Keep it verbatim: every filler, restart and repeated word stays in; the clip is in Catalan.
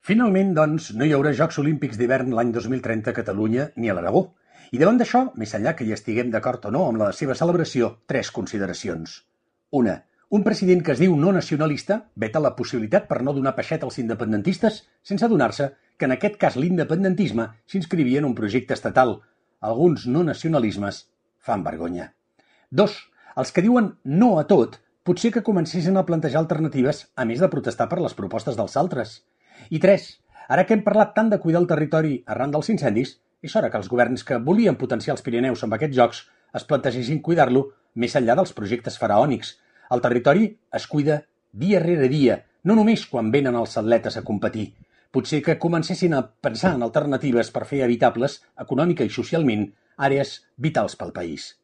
Finalment, doncs, no hi haurà Jocs Olímpics d'hivern l'any dos mil trenta a Catalunya ni a l'Aragó. I davant d'això, més enllà que hi estiguem d'acord o no amb la seva celebració, tres consideracions. Una, un president que es diu no nacionalista veta la possibilitat per no donar peixet als independentistes sense adonar-se que en aquest cas l'independentisme s'inscrivia en un projecte estatal. Alguns no nacionalismes fan vergonya. Dos, els que diuen no a tot potser que comencessin a plantejar alternatives a més de protestar per les propostes dels altres. I tres, ara que hem parlat tant de cuidar el territori arran dels incendis, és hora que els governs que volien potenciar els Pirineus amb aquests jocs es plantegessin cuidar-lo més enllà dels projectes faraònics. El territori es cuida dia rere dia, no només quan venen els atletes a competir. Potser que comencessin a pensar en alternatives per fer habitables, econòmica i socialment, àrees vitals pel país.